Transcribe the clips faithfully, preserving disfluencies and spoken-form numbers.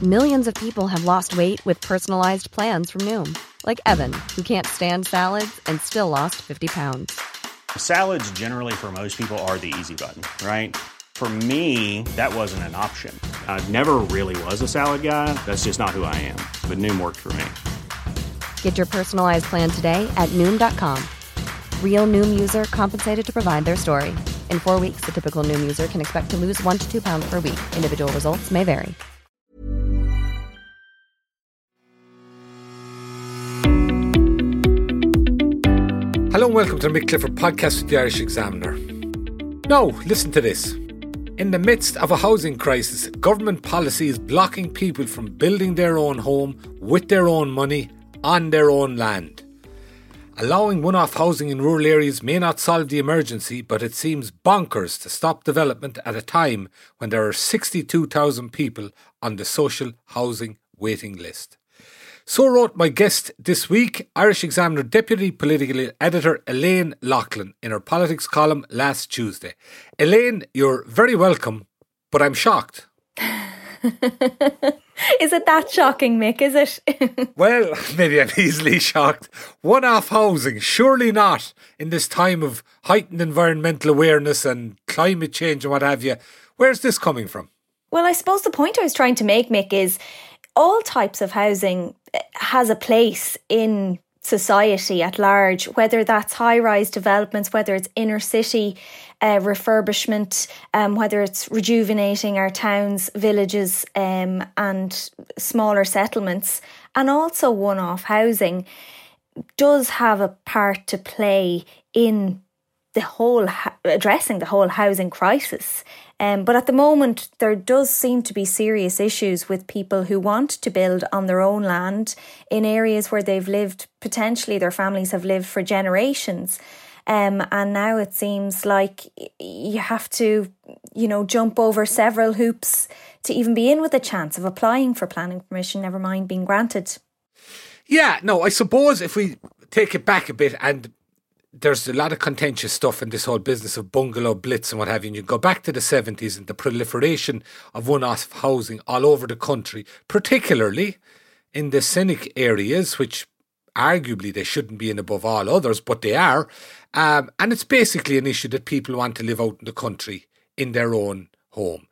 Millions of people have lost weight with personalized plans from Noom. Like Evan, who can't stand salads and still lost fifty pounds. Salads generally for most people are the easy button, right? For me, that wasn't an option. I never really was a salad guy. That's just not who I am. But Noom worked for me. Get your personalized plan today at Noom dot com. Real Noom user compensated to provide their story. In four weeks, the typical Noom user can expect to lose one to two pounds per week. Individual results may vary. Hello and welcome to the Mick Clifford podcast with the Irish Examiner. Now, listen to this. In the midst of a housing crisis, government policy is blocking people from building their own home with their own money on their own land. Allowing one-off housing in rural areas may not solve the emergency, but it seems bonkers to stop development at a time when there are sixty-two thousand people on the social housing waiting list. So wrote my guest this week, Irish Examiner Deputy Political Editor Elaine Loughlin, in her politics column last Tuesday. Elaine, you're very welcome, but I'm shocked. Is it that shocking, Mick, is it? Well, maybe I'm easily shocked. One-off housing, surely not, in this time of heightened environmental awareness and climate change and what have you. Where's this coming from? Well, I suppose the point I was trying to make, Mick, is all types of housing has a place in society at large, whether that's high-rise developments, whether it's inner city uh, refurbishment, um, whether it's rejuvenating our towns, villages um, and smaller settlements, and also one-off housing does have a part to play in the whole addressing the whole housing crisis. Um, but at the moment, there does seem to be serious issues with people who want to build on their own land in areas where they've lived, potentially their families have lived for generations. Um, and now it seems like you have to, you know, jump over several hoops to even be in with a chance of applying for planning permission, never mind being granted. Yeah, no, I suppose if we take it back a bit, and there's a lot of contentious stuff in this whole business of bungalow blitz and what have you. And you go back to the seventies and the proliferation of one-off housing all over the country, particularly in the scenic areas, which arguably they shouldn't be in above all others, but they are. Um, and it's basically an issue that people want to live out in the country in their own home.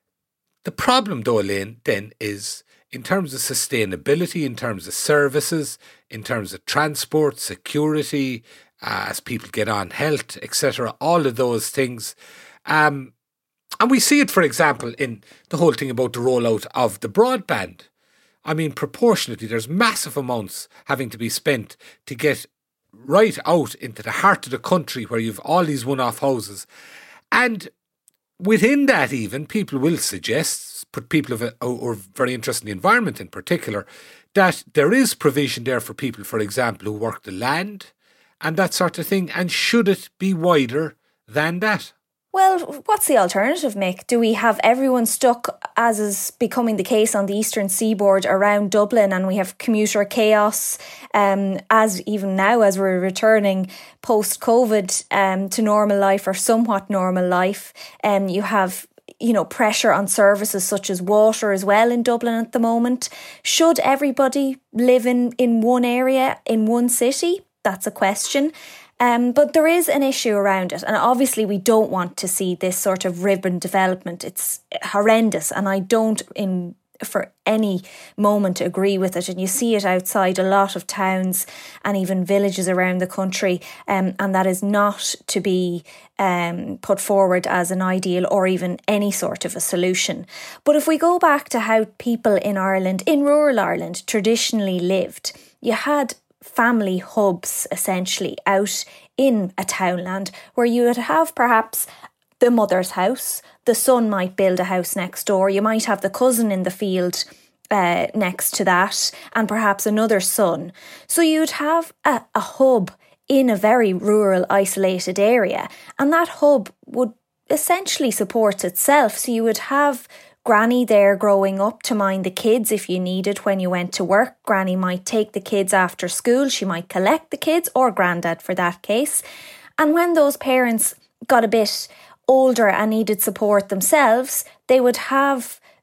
The problem, though, Elaine, then is in terms of sustainability, in terms of services, in terms of transport, security, Uh, as people get on, health, et cetera, all of those things. Um, and we see it, for example, in the whole thing about the rollout of the broadband. I mean, proportionately, there's massive amounts having to be spent to get right out into the heart of the country where you've all these one-off houses. And within that even, people will suggest, but people who are very interested in the environment in particular, that there is provision there for people, for example, who work the land, and that sort of thing. And should it be wider than that? Well, what's the alternative, Mick? Do we have everyone stuck, as is becoming the case on the eastern seaboard around Dublin, and we have commuter chaos, um, as even now as we're returning post-COVID um, to normal life or somewhat normal life? Um, you have you know, pressure on services such as water as well in Dublin at the moment. Should everybody live in, in one area, in one city? That's a question. Um, but there is an issue around it. And obviously we don't want to see this sort of ribbon development. It's horrendous. And I don't in for any moment agree with it. And you see it outside a lot of towns and even villages around the country. Um, and that is not to be um, put forward as an ideal or even any sort of a solution. But if we go back to how people in Ireland, in rural Ireland, traditionally lived, you had family hubs essentially out in a townland where you would have perhaps the mother's house, the son might build a house next door, you might have the cousin in the field uh, next to that, and perhaps another son. So you'd have a, a hub in a very rural, isolated area, and that hub would essentially support itself. So you would have Granny there growing up to mind the kids if you needed when you went to work. Granny might take the kids after school. She might collect the kids, or Grandad for that case. And when those parents got a bit older and needed support themselves, they would have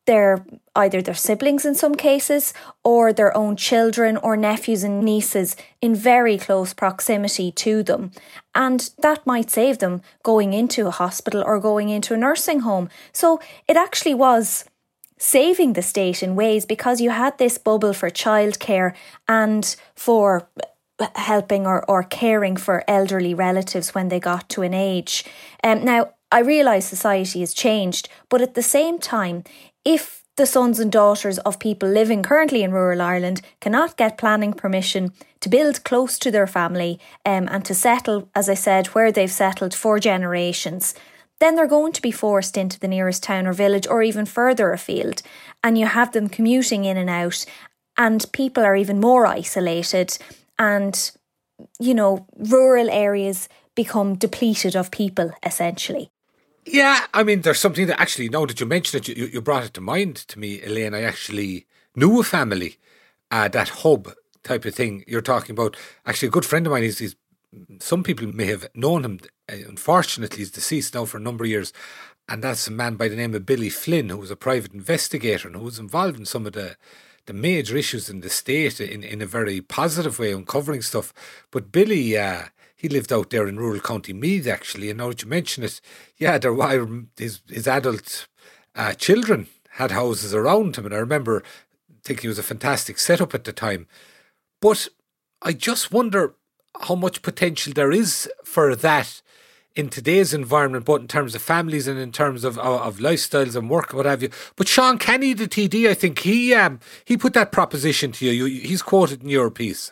their either their siblings in some cases, or their own children or nephews and nieces in very close proximity to them. And that might save them going into a hospital or going into a nursing home. So it actually was saving the state in ways, because you had this bubble for childcare and for helping or, or caring for elderly relatives when they got to an age. Um, now, I realise society has changed, but at the same time, if the sons and daughters of people living currently in rural Ireland cannot get planning permission to build close to their family um, and to settle, as I said, where they've settled for generations, then they're going to be forced into the nearest town or village or even further afield. And you have them commuting in and out, and people are even more isolated, and, you know, rural areas become depleted of people, essentially. Yeah, I mean, there's something that actually, now that you mentioned it, you, you brought it to mind to me, Elaine. I actually knew a family, uh, that hub type of thing you're talking about. Actually, a good friend of mine, he's, he's some people may have known him. Uh, unfortunately, he's deceased now for a number of years. And that's a man by the name of Billy Flynn, who was a private investigator and who was involved in some of the, the major issues in the state in, in a very positive way, uncovering stuff. But Billy... Uh, He lived out there in rural County Meath, actually, and now that you mention it, yeah, there were his, his adult uh, children had houses around him, and I remember thinking it was a fantastic setup at the time. But I just wonder how much potential there is for that in today's environment, both in terms of families and in terms of of lifestyles and work, what have you. But Sean Kenny, the T D, I think he um, he put that proposition to you. you. He's quoted in your piece.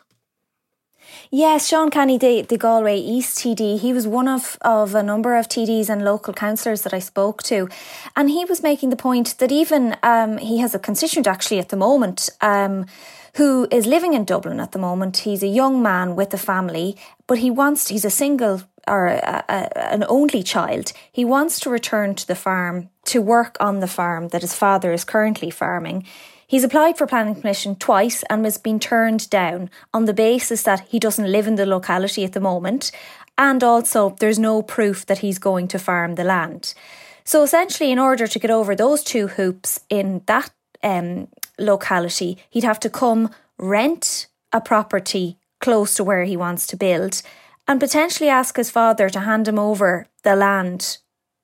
Yes, Sean Canny, the, the Galway East T D, he was one of, of a number of T Ds and local councillors that I spoke to. And he was making the point that even um, he has a constituent actually at the moment um, who is living in Dublin at the moment. He's a young man with a family, but he wants, he's a single or a, a, an only child. He wants to return to the farm to work on the farm that his father is currently farming. He's applied for planning permission twice and has been turned down on the basis that he doesn't live in the locality at the moment, and also there's no proof that he's going to farm the land. So essentially, in order to get over those two hoops in that um, locality, he'd have to come rent a property close to where he wants to build and potentially ask his father to hand him over the land,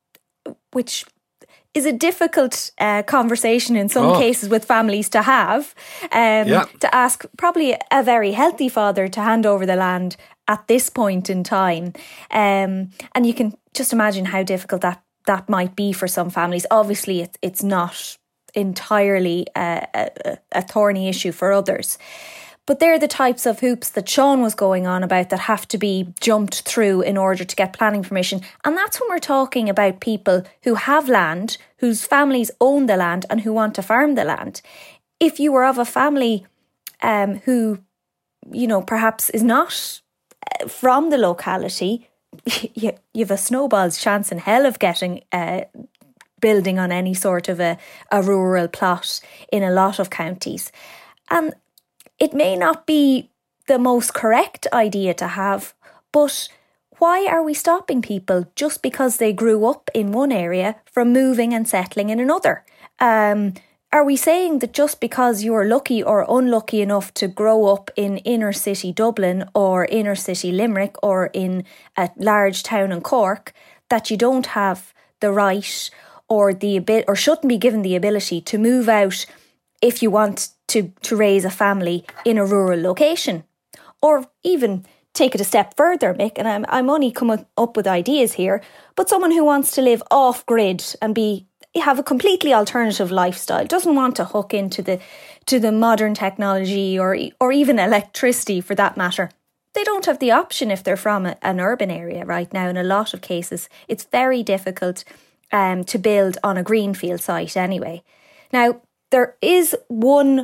which is a difficult uh, conversation in some oh. cases with families to have, um, yeah. to ask probably a very healthy father to hand over the land at this point in time. Um, and you can just imagine how difficult that, that might be for some families. Obviously, it, it's not entirely a, a, a thorny issue for others. But they're the types of hoops that Sean was going on about that have to be jumped through in order to get planning permission. And that's when we're talking about people who have land, whose families own the land and who want to farm the land. If you were of a family um, who, you know, perhaps is not from the locality, you, you have a snowball's chance in hell of getting uh, building on any sort of a, a rural plot in a lot of counties. And it may not be the most correct idea to have, but why are we stopping people just because they grew up in one area from moving and settling in another? Um, are we saying that just because you're lucky or unlucky enough to grow up in inner city Dublin or inner city Limerick or in a large town in Cork, that you don't have the right or the abi- or shouldn't be given the ability to move out if you want to, to raise a family in a rural location? Or even take it a step further, Mick, and I'm, I'm only coming up with ideas here, but someone who wants to live off-grid and be have a completely alternative lifestyle, doesn't want to hook into the to the modern technology or or even electricity for that matter. They don't have the option if they're from a, an urban area right now. In a lot of cases, it's very difficult um, to build on a greenfield site anyway. Now, there is one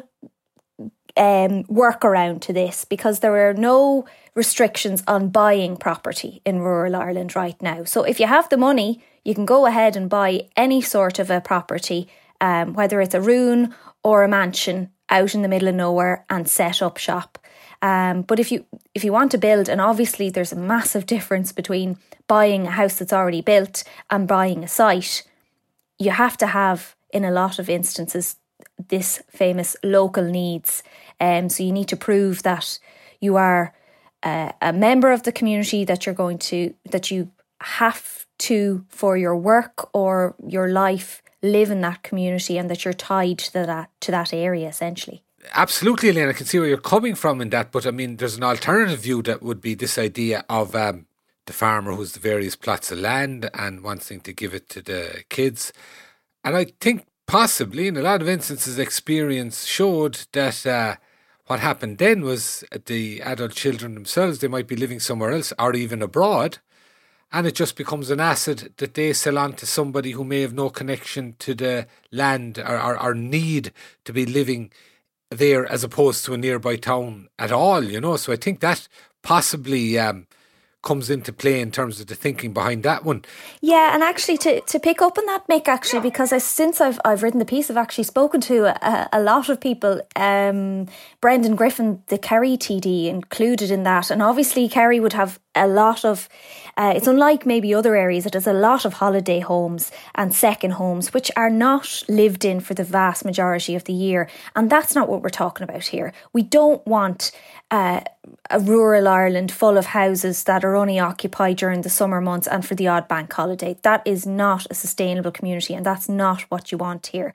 um, workaround to this, because there are no restrictions on buying property in rural Ireland right now. So if you have the money, you can go ahead and buy any sort of a property, um, whether it's a ruin or a mansion out in the middle of nowhere, and set up shop. Um, but if you if you want to build, and obviously there's a massive difference between buying a house that's already built and buying a site, you have to have in a lot of instances, this famous local needs. Um, so you need to prove that you are uh, a member of the community, that you're going to, that you have to, for your work or your life, live in that community, and that you're tied to that to that area essentially. Absolutely, Elaine. I can see where you're coming from in that, but I mean, there's an alternative view that would be this idea of um, the farmer who's the various plots of land and wanting to give it to the kids. And I think possibly in a lot of instances experience showed that uh, what happened then was the adult children themselves, they might be living somewhere else or even abroad, and it just becomes an asset that they sell on to somebody who may have no connection to the land or, or, or need to be living there as opposed to a nearby town at all, you know. So I think that possibly um, comes into play in terms of the thinking behind that one. Yeah, and actually to, to pick up on that, Mick, actually, because I, since I've I've written the piece, I've actually spoken to a, a lot of people. Um, Brendan Griffin, the Kerry T D, included in that, and obviously Kerry would have a lot of, uh, it's unlike maybe other areas, it has a lot of holiday homes and second homes which are not lived in for the vast majority of the year, and that's not what we're talking about here. We don't want uh, a rural Ireland full of houses that are only occupied during the summer months and for the odd bank holiday. That is not a sustainable community, and that's not what you want here.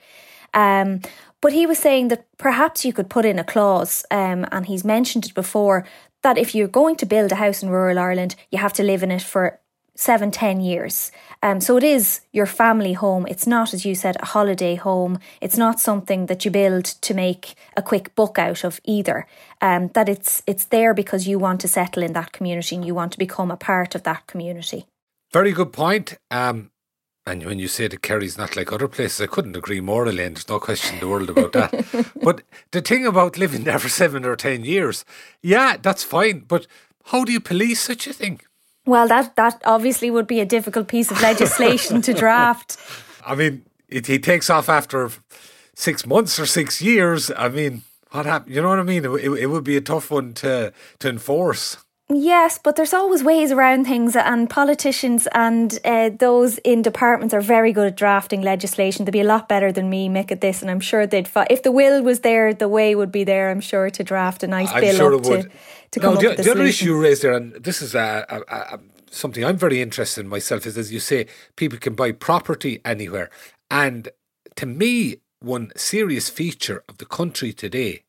Um, but he was saying that perhaps you could put in a clause, um, and he's mentioned it before, that if you're going to build a house in rural Ireland, you have to live in it for seven, ten years. Um, so it is your family home. It's not, as you said, a holiday home. It's not something that you build to make a quick buck out of either. Um, that it's it's there because you want to settle in that community and you want to become a part of that community. Very good point. Um, and when you say that Kerry's not like other places, I couldn't agree more, Elaine. There's no question in the world about that. But the thing about living there for seven or ten years, yeah, that's fine. But how do you police such a thing? Well, that, that obviously would be a difficult piece of legislation to draft. I mean, it, he takes off after six months or six years. I mean, what happened? You know what I mean? It, it, it would be a tough one to, to enforce. Yes, but there's always ways around things, and politicians and uh, those in departments are very good at drafting legislation. They'd be a lot better than me, Mick, at this, and I'm sure they'd fi- if the will was there, the way would be there, I'm sure, to draft a nice I'm bill sure up it would. to, to come now, up the, with a the other solution. issue you raised there, and this is a, a, a, something I'm very interested in myself, is, as you say, people can buy property anywhere. And to me, one serious feature of the country today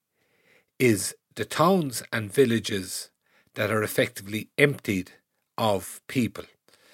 is the towns and villages that are effectively emptied of people.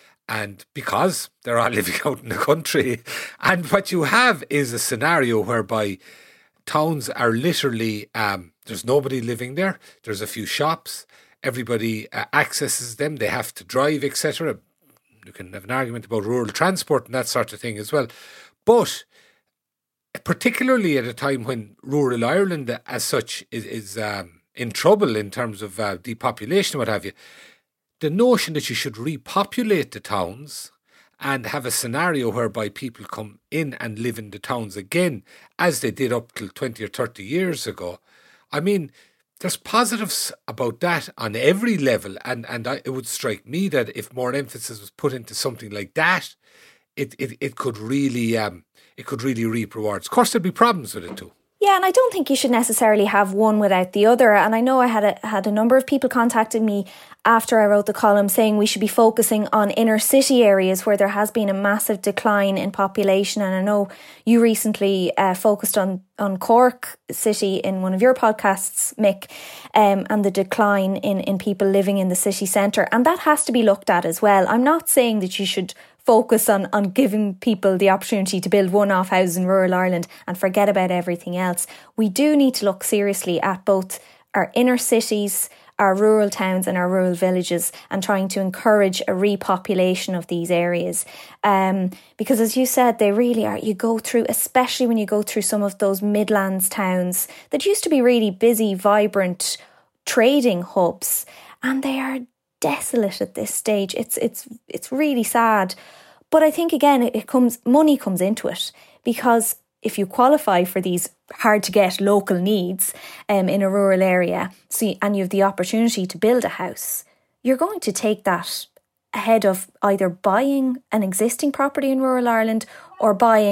And because they're all living out in the country, and what you have is a scenario whereby towns are literally, um, there's nobody living there, there's a few shops, everybody uh, accesses them, they have to drive, et cetera. You can have an argument about rural transport and that sort of thing as well. But particularly at a time when rural Ireland as such is, is um, in trouble in terms of uh, depopulation, what have you, the notion that you should repopulate the towns and have a scenario whereby people come in and live in the towns again, as they did up till twenty or thirty years ago. I mean, there's positives about that on every level, and, and I, it would strike me that if more emphasis was put into something like that, it, it, it could really um, it could really reap rewards. Of course, there'd be problems with it too. Yeah, and I don't think you should necessarily have one without the other. And I know I had a, had a number of people contacting me after I wrote the column saying we should be focusing on inner city areas where there has been a massive decline in population. And I know you recently uh, focused on, on Cork City in one of your podcasts, Mick, um, and the decline in, in people living in the city centre. And that has to be looked at as well. I'm not saying that you should focus on, on giving people the opportunity to build one-off houses in rural Ireland and forget about everything else. We do need to look seriously at both our inner cities, our rural towns and our rural villages, and trying to encourage a repopulation of these areas. Um, because as you said, they really are, you go through, especially when you go through some of those Midlands towns that used to be really busy, vibrant trading hubs, and they are desolate at this stage. It's it's it's really sad. But I think again it, it comes money comes into it, because if you qualify for these hard to get local needs um, in a rural area, so you, and you have the opportunity to build a house, you're going to take that ahead of either buying an existing property in rural Ireland or buying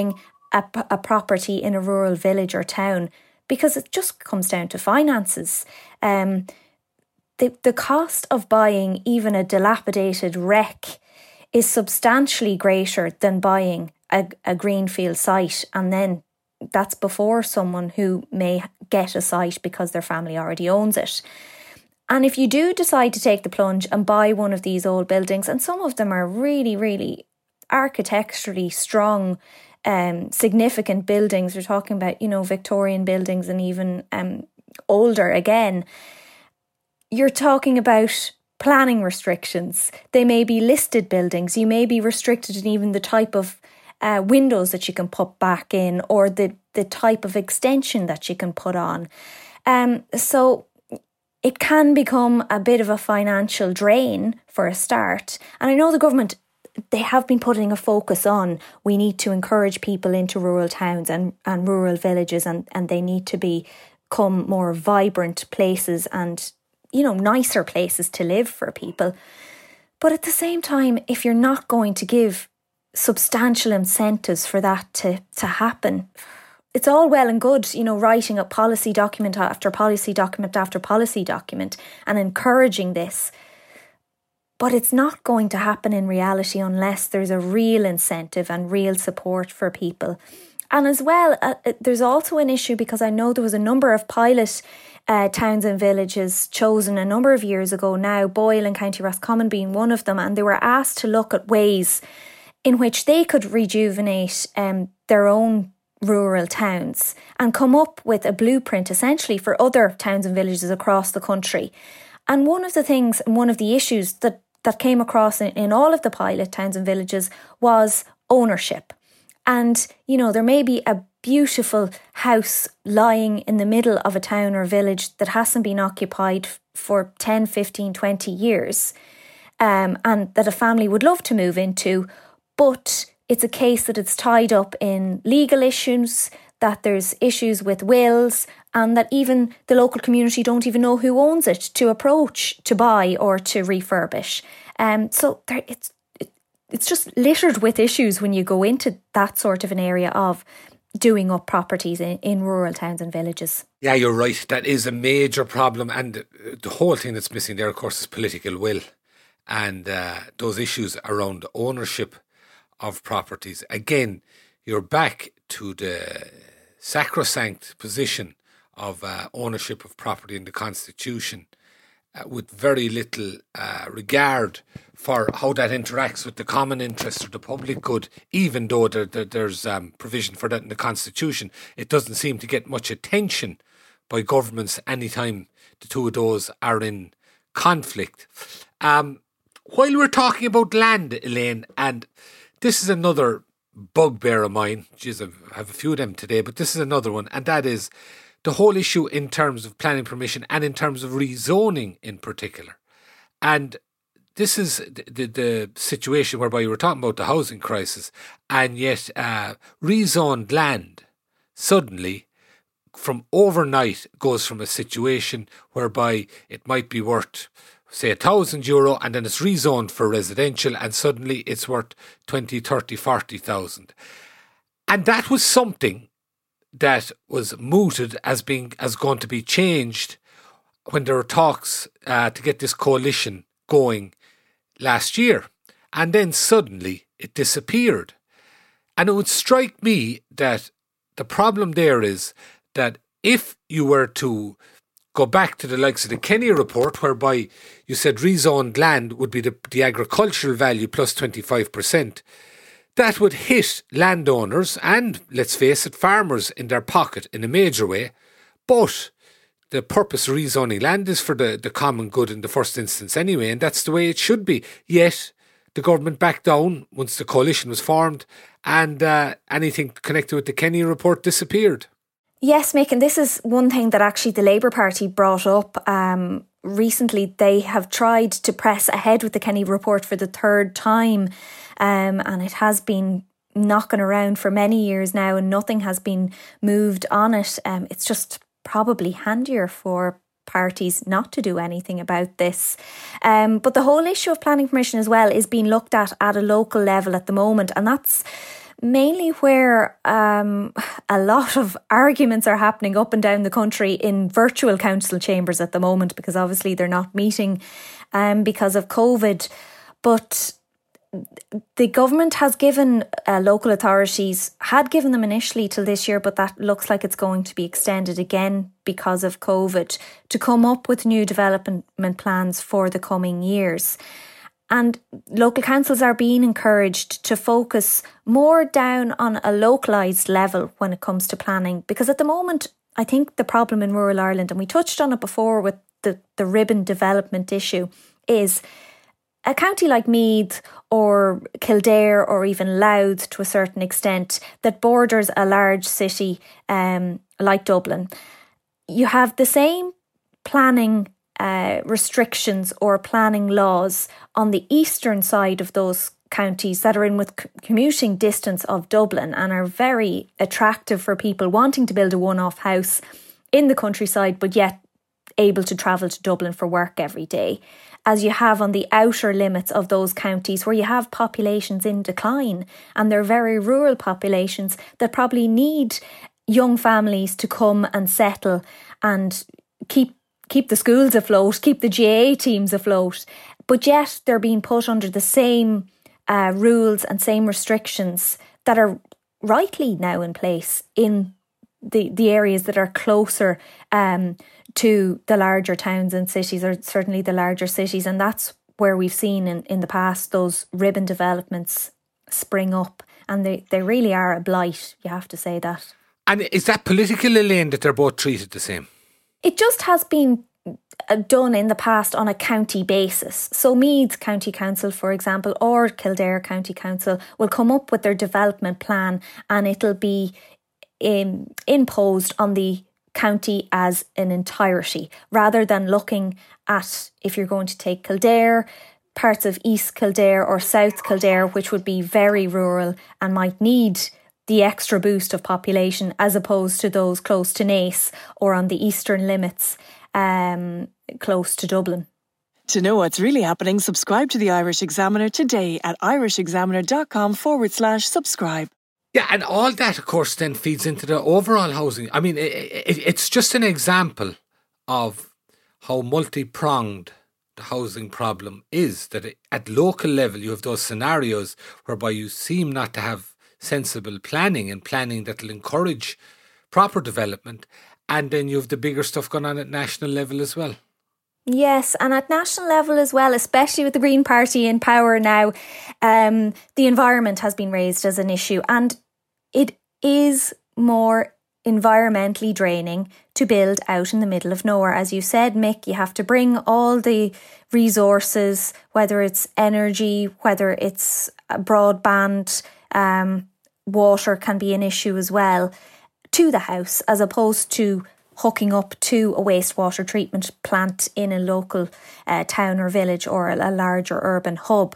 a, a property in a rural village or town, because it just comes down to finances. Um, the, the cost of buying even a dilapidated wreck is substantially greater than buying a, a greenfield site, and then that's before someone who may get a site because their family already owns it. And if you do decide to take the plunge and buy one of these old buildings, and some of them are really, really architecturally strong, um, significant buildings, we're talking about, you know, Victorian buildings and even um, older again, you're talking about planning restrictions. They may be listed buildings. You may be restricted in even the type of uh, windows that you can put back in, or the, the type of extension that you can put on. Um, so it can become a bit of a financial drain for a start. And I know the government, they have been putting a focus on, we need to encourage people into rural towns and, and rural villages, and, and they need to become more vibrant places and, you know, nicer places to live for people. But at the same time, if you're not going to give substantial incentives for that to, to happen, it's all well and good, you know, writing a policy document after policy document after policy document and encouraging this. But it's not going to happen in reality unless there's a real incentive and real support for people. And as well, uh, there's also an issue, because I know there was a number of pilot uh, towns and villages chosen a number of years ago now, Boyle and County Roscommon being one of them, and they were asked to look at ways in which they could rejuvenate um, their own rural towns and come up with a blueprint essentially for other towns and villages across the country. And one of the things and one of the issues that, that came across in, in all of the pilot towns and villages was ownership. And, you know, there may be a beautiful house lying in the middle of a town or village that hasn't been occupied for ten, fifteen, twenty years, um, and that a family would love to move into, but it's a case that it's tied up in legal issues, that there's issues with wills, and that even the local community don't even know who owns it to approach, to buy or to refurbish. Um, so there, it's it, it's just littered with issues when you go into that sort of an area of doing up properties in, in rural towns and villages. Yeah, you're right. That is a major problem. And the whole thing that's missing there, of course, is political will. And uh, those issues around ownership of properties. Again, you're back to the sacrosanct position of uh, ownership of property in the Constitution, uh, with very little uh, regard for how that interacts with the common interest or the public good. Even though there, there, there's um, provision for that in the Constitution, it doesn't seem to get much attention by governments anytime the two of those are in conflict. Um, while we're talking about land, Elaine, and this is another bugbear of mine. Jeez, I have a few of them today, but this is another one. And that is the whole issue in terms of planning permission and in terms of rezoning in particular. And this is the, the, the situation whereby you were talking about the housing crisis, and yet uh, rezoned land suddenly from overnight goes from a situation whereby it might be worth, say, a thousand euro, and then it's rezoned for residential, and suddenly it's worth twenty, thirty, forty thousand. And that was something that was mooted as being as going to be changed when there were talks uh, to get this coalition going last year. And then suddenly it disappeared. And it would strike me that the problem there is that if you were to go back to the likes of the Kenny report, whereby you said rezoned land would be the, the agricultural value plus twenty-five percent, that would hit landowners and, let's face it, farmers in their pocket in a major way. But the purpose of rezoning land is for the, the common good in the first instance anyway, and that's the way it should be. Yet the government backed down once the coalition was formed, and uh, anything connected with the Kenny report disappeared. Yes, Mick, and this is one thing that actually the Labour Party brought up um, recently. They have tried to press ahead with the Kenny report for the third time, um, and it has been knocking around for many years now, and nothing has been moved on it. Um, it's just probably handier for parties not to do anything about this. Um, but the whole issue of planning permission as well is being looked at at a local level at the moment, and that's mainly where um, a lot of arguments are happening up and down the country in virtual council chambers at the moment, because obviously they're not meeting um, because of COVID. But the government has given uh, local authorities, had given them initially till this year, but that looks like it's going to be extended again because of COVID, to come up with new development plans for the coming years. And local councils are being encouraged to focus more down on a localised level when it comes to planning. Because at the moment, I think the problem in rural Ireland, and we touched on it before with the, the ribbon development issue, is a county like Meath or Kildare or even Louth to a certain extent that borders a large city um, like Dublin. You have the same planning Uh, restrictions or planning laws on the eastern side of those counties that are in with c- commuting distance of Dublin and are very attractive for people wanting to build a one-off house in the countryside but yet able to travel to Dublin for work every day, as you have on the outer limits of those counties where you have populations in decline, and they're very rural populations that probably need young families to come and settle and keep keep the schools afloat, keep the G A A teams afloat, but yet they're being put under the same uh, rules and same restrictions that are rightly now in place in the, the areas that are closer um, to the larger towns and cities, or certainly the larger cities. And that's where we've seen in, in the past those ribbon developments spring up, and they, they really are a blight, you have to say that. And is that political, Elaine, that they're both treated the same? It just has been done in the past on a county basis. So Meath County Council, for example, or Kildare County Council will come up with their development plan, and it'll be um, imposed on the county as an entirety, rather than looking at, if you're going to take Kildare, parts of East Kildare or South Kildare, which would be very rural and might need the extra boost of population, as opposed to those close to Naas or on the eastern limits um, close to Dublin. To know what's really happening, subscribe to the Irish Examiner today at irishexaminer.com forward slash subscribe. Yeah, and all that, of course, then feeds into the overall housing. I mean, it, it, it's just an example of how multi-pronged the housing problem is, that it, at local level you have those scenarios whereby you seem not to have sensible planning and planning that will encourage proper development, and then you have the bigger stuff going on at national level as well. Yes, and at national level as well, especially with the Green Party in power now, um, the environment has been raised as an issue, and it is more environmentally draining to build out in the middle of nowhere. As you said, Mick, you have to bring all the resources, whether it's energy, whether it's broadband, um, water can be an issue as well, to the house, as opposed to hooking up to a wastewater treatment plant in a local uh, town or village or a, a larger urban hub.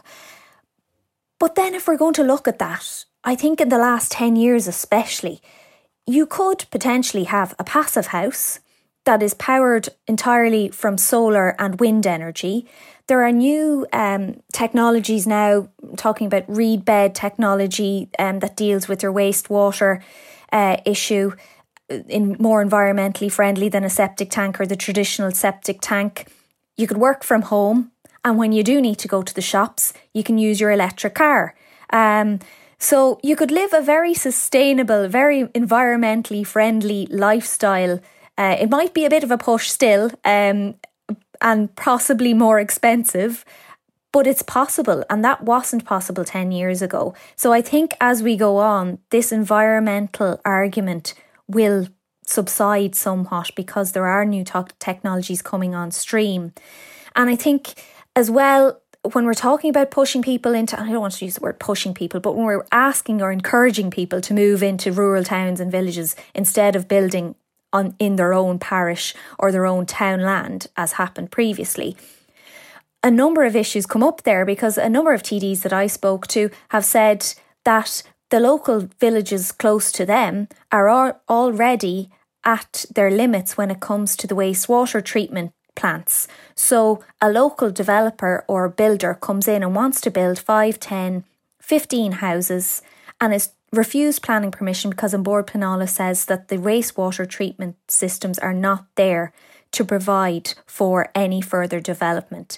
But then if we're going to look at that, I think in the last ten years especially, you could potentially have a passive house that is powered entirely from solar and wind energy. There are new um, technologies now, talking about reed bed technology um, that deals with your wastewater uh, issue, in more environmentally friendly than a septic tank or the traditional septic tank. You could work from home, and when you do need to go to the shops, you can use your electric car. Um, so you could live a very sustainable, very environmentally friendly lifestyle. Uh, it might be a bit of a push still, um, and possibly more expensive, but it's possible, and that wasn't possible ten years ago. So I think as we go on, this environmental argument will subside somewhat because there are new to- technologies coming on stream. And I think as well, when we're talking about pushing people into, I don't want to use the word pushing people, but when we're asking or encouraging people to move into rural towns and villages instead of building on in their own parish or their own town land, as happened previously, a number of issues come up there, because a number of T Ds that I spoke to have said that the local villages close to them are already at their limits when it comes to the wastewater treatment plants. So a local developer or builder comes in and wants to build five, ten, fifteen houses and is refused planning permission because An Bord Pleanála says that the wastewater treatment systems are not there to provide for any further development.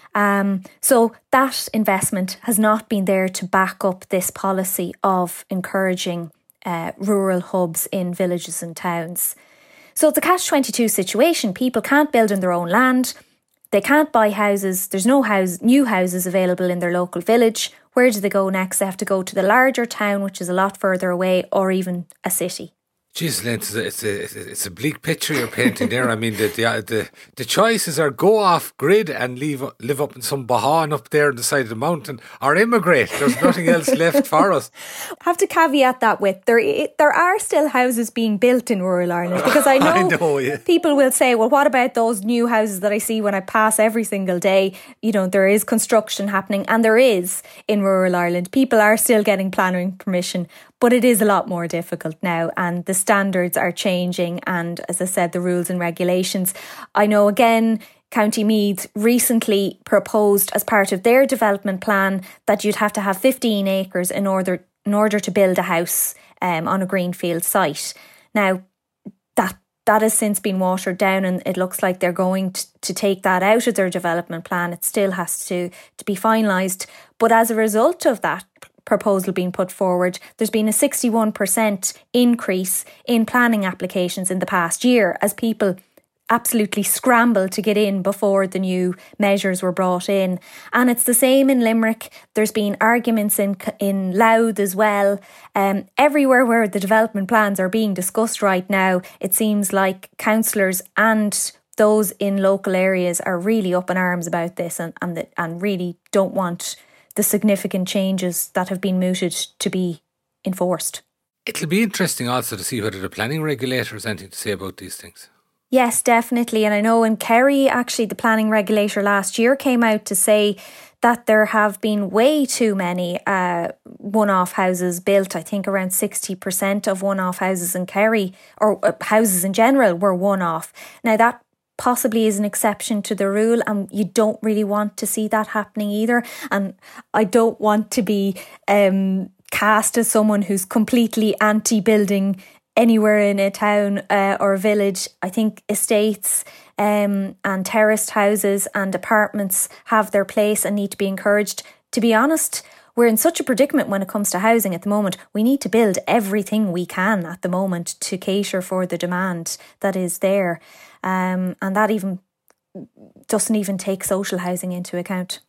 Um, so that investment has not been there to back up this policy of encouraging uh, rural hubs in villages and towns. So it's a catch twenty-two situation. People can't build on their own land. They can't buy houses. There's no house, new houses available in their local village. Where do they go next? They have to go to the larger town, which is a lot further away, or even a city. Jeez, Lynn, it's a, it's, a, it's a bleak picture you're painting there. I mean, the, the the the choices are go off grid and leave live up in some bahan up there on the side of the mountain, or immigrate. There's nothing else left for us. I have to caveat that with there there are still houses being built in rural Ireland, because I know, I know yeah. people will say, well, what about those new houses that I see when I pass every single day? You know, there is construction happening, and there is in rural Ireland. People are still getting planning permission, but it is a lot more difficult now, and the standards are changing, and as I said, the rules and regulations. I know, again, County Meath recently proposed as part of their development plan that you'd have to have fifteen acres in order in order to build a house um, on a greenfield site. Now, that that has since been watered down, and it looks like they're going to, to take that out of their development plan. It still has to, to be finalised. But as a result of that proposal being put forward, there's been a sixty-one percent increase in planning applications in the past year, as people absolutely scrambled to get in before the new measures were brought in. And it's the same in Limerick. There's been arguments in in Louth as well. Um, everywhere where the development plans are being discussed right now, it seems like councillors and those in local areas are really up in arms about this, and and, the, and really don't want the significant changes that have been mooted to be enforced. It'll be interesting also to see whether the planning regulator has anything to say about these things. Yes, definitely. And I know in Kerry, actually, the planning regulator last year came out to say that there have been way too many uh, one-off houses built. I think around sixty percent of one-off houses in Kerry, or uh, houses in general, were one-off. Now, that possibly is an exception to the rule, and you don't really want to see that happening either. And I don't want to be um, cast as someone who's completely anti-building anywhere in a town uh, or a village. I think estates um, and terraced houses and apartments have their place and need to be encouraged. To be honest, we're in such a predicament when it comes to housing at the moment. We need to build everything we can at the moment to cater for the demand that is there. Um, and that even doesn't even take social housing into account.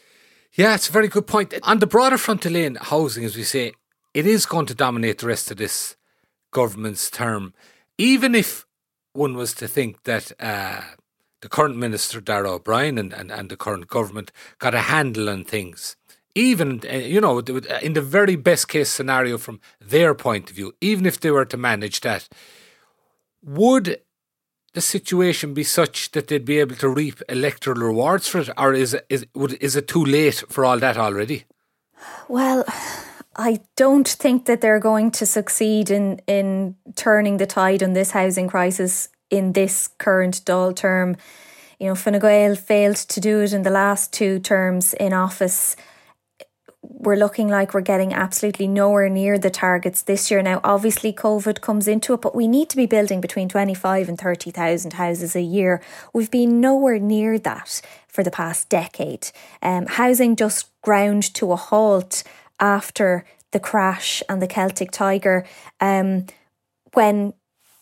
Yeah, it's a very good point. On the broader front, Elaine, housing, as we say, it is going to dominate the rest of this government's term. Even if one was to think that uh, the current Minister, Darragh O'Brien, and, and, and the current government got a handle on things, even, uh, you know, in the very best case scenario from their point of view, even if they were to manage that, would the situation be such that they'd be able to reap electoral rewards for it, or is it, is, would, is it too late for all that already? Well, I don't think that they're going to succeed in, in turning the tide on this housing crisis in this current Dáil term. You know, Fine Gael failed to do it in the last two terms in office. We're looking like we're getting absolutely nowhere near the targets this year. Now, obviously, COVID comes into it, but we need to be building between twenty-five and thirty thousand houses a year. We've been nowhere near that for the past decade. Um, housing just ground to a halt after the crash and the Celtic Tiger, um, when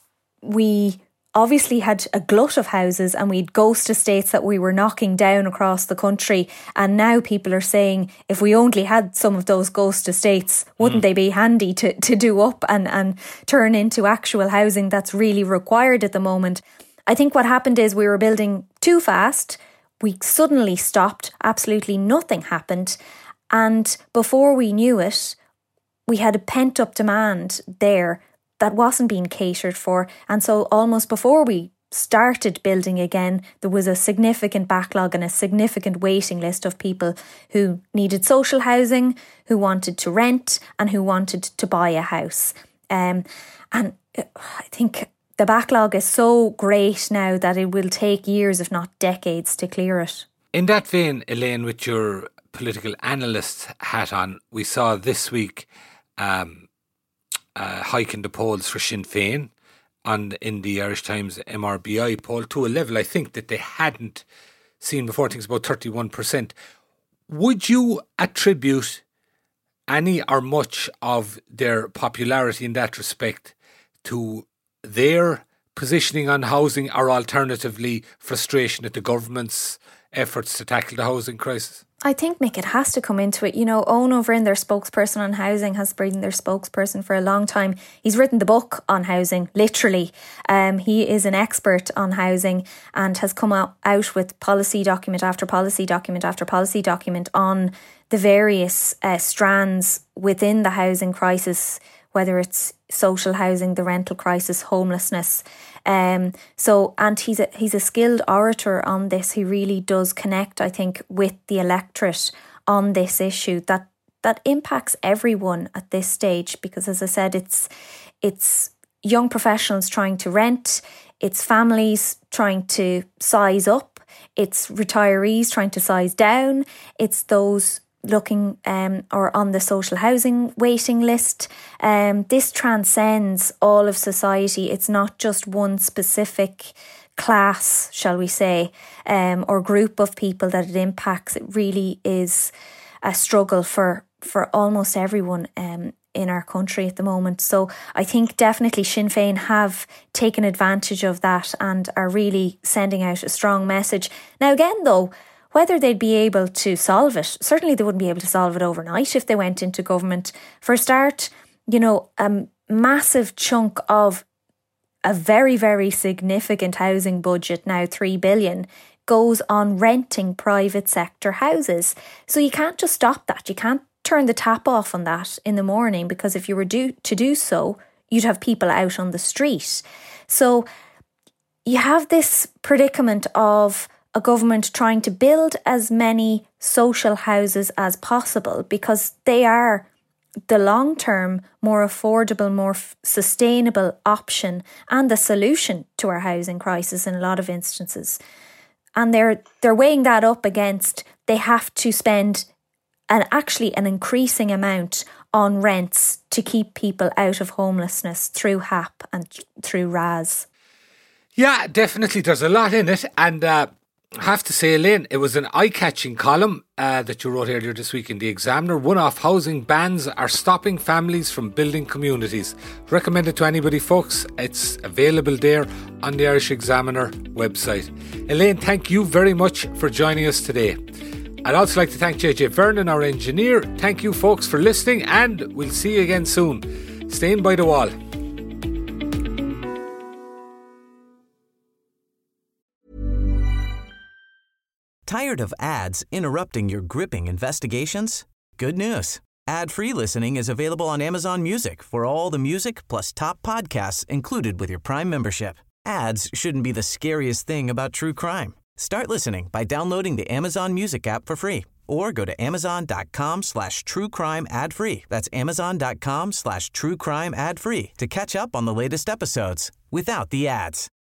we obviously had a glut of houses and we had ghost estates that we were knocking down across the country. And now people are saying, if we only had some of those ghost estates, wouldn't mm. they be handy to, to do up and, and turn into actual housing that's really required at the moment? I think what happened is we were building too fast. We suddenly stopped. Absolutely nothing happened. And before we knew it, we had a pent-up demand there that wasn't being catered for. And so almost before we started building again, there was a significant backlog and a significant waiting list of people who needed social housing, who wanted to rent, and who wanted to buy a house. Um, and I think the backlog is so great now that it will take years, if not decades, to clear it. In that vein, Elaine, with your political analyst hat on, we saw this week um, uh, hike in the polls for Sinn Féin on in the Irish Times M R B I poll to a level I think that they hadn't seen before. I think it's about thirty-one percent. Would you attribute any or much of their popularity in that respect to their positioning on housing, or alternatively frustration at the government's efforts to tackle the housing crisis? I think, Mick, it has to come into it. You know, Owen O'Vrinn, their spokesperson on housing, has been their spokesperson for a long time. He's written the book on housing, literally. Um, he is an expert on housing and has come out, out with policy document after policy document after policy document on the various uh, strands within the housing crisis, whether it's social housing, the rental crisis, homelessness. Um, so, and he's a, he's a skilled orator on this. He really does connect, I think, with the electorate on this issue that that impacts everyone at this stage. Because, as I said, it's it's young professionals trying to rent, it's families trying to size up, it's retirees trying to size down, it's those looking um, or on the social housing waiting list. Um, this transcends all of society. It's not just one specific class, shall we say, um, or group of people that it impacts. It really is a struggle for, for almost everyone um, in our country at the moment. So I think definitely Sinn Féin have taken advantage of that and are really sending out a strong message. Now again though, whether they'd be able to solve it, certainly they wouldn't be able to solve it overnight if they went into government. For a start, you know, a massive chunk of a very, very significant housing budget, now three billion, goes on renting private sector houses. So you can't just stop that. You can't turn the tap off on that in the morning, because if you were do, to do so, you'd have people out on the street. So you have this predicament of a government trying to build as many social houses as possible, because they are the long-term, more affordable, more f- sustainable option and the solution to our housing crisis in a lot of instances. And they're they're weighing that up against they have to spend an actually an increasing amount on rents to keep people out of homelessness through H A P and through R A S. Yeah, definitely. There's a lot in it, and uh, I have to say, Elaine, it was an eye-catching column uh, that you wrote earlier this week in The Examiner. One-off housing bans are stopping families from building communities. Recommend it to anybody, folks. It's available there on the Irish Examiner website. Elaine, thank you very much for joining us today. I'd also like to thank J J Vernon, our engineer. Thank you, folks, for listening, and we'll see you again soon. Staying by the wall. Tired of ads interrupting your gripping investigations? Good news. Ad-free listening is available on Amazon Music for all the music plus top podcasts included with your Prime membership. Ads shouldn't be the scariest thing about true crime. Start listening by downloading the Amazon Music app for free or go to amazon.com slash true crime ad free. That's amazon.com slash true crime ad free to catch up on the latest episodes without the ads.